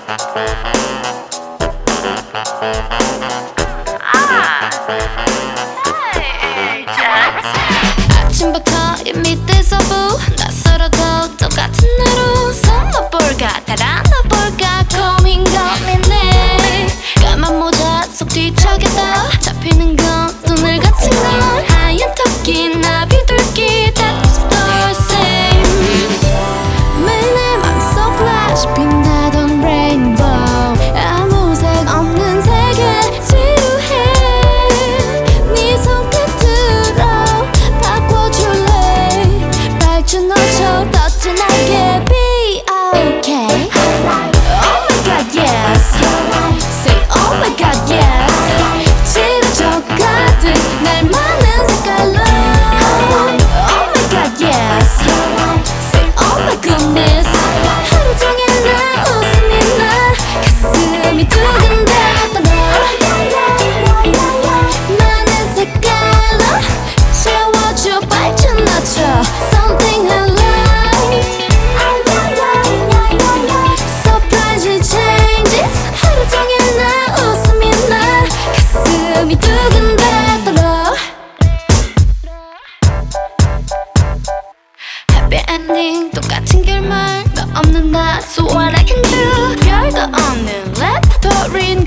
아침부터 이 밑에 서부 낯설어도 똑같은 하루 숨어볼까 달아나볼까 고민이네. 까만 모자 속 뒤척여도 잡히는 건 눈을 같은 걸 하얀 토끼 나비둘기 That's the same. 매일 내 맘속 flash 빛나던 rainbow 아무 색 없는 세계 지루해. 네 손끝으로 바꿔줄래. 밝은 너처럼 떠진 날개 be okay. Oh my god yes. Say oh my god yes. 지려져 가득 날 많은 색깔로 Oh my god yes. Say oh my goodness. 하루 종일 나 웃음이 나 가슴이 두근대더라. 많은 색깔로 채워줘 밝은 너처럼 Something I like. Surprise changes. 하루 종일 나 웃음이 나 가슴이 두근대더라. Happy ending 똑같은 결말 너 없는 나 So what I can do. 별거 없는 레퍼토리는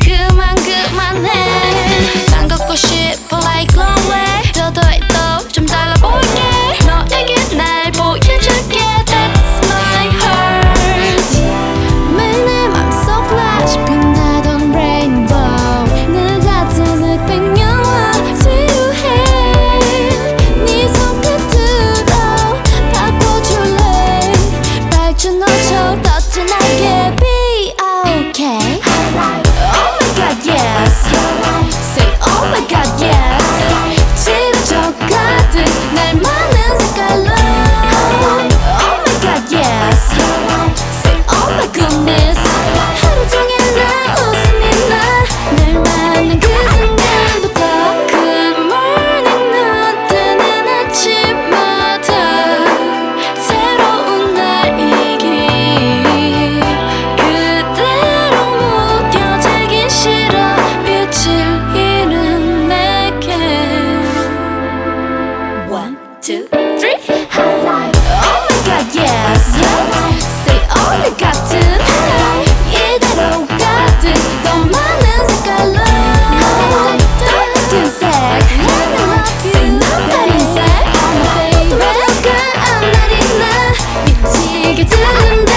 그만해. 난 걷고 싶어 like long way. 더더해도 좀 달라볼게. 너에게 날 보여줄게. That's my heart. 매일 내 맘속 flash 빛나던 rainbow 늘 같은 흑백 영화 지루해. 네 손끝으로 바꿔줄래. 밝은 너처럼 떠진 날개 be okay. Oh my god yes. Say oh my god yes. 지려져 가득 날 많은 색깔로 Oh my god yes. Say oh my goodness. 하루 종일 나 웃음이 나 날 만난 그 순간부터 Good morning 눈 뜨는 아침마다 새로운 날이기 그대로 무뎌지긴 싫어 빛을 잃은 내게 One, two, three. Oh my god yes. Say oh my 같은 이대로 가득 더 많은 색깔로 똑같은 색 Say 날 인생 Oh my baby 안 날이 나 미치게 드는데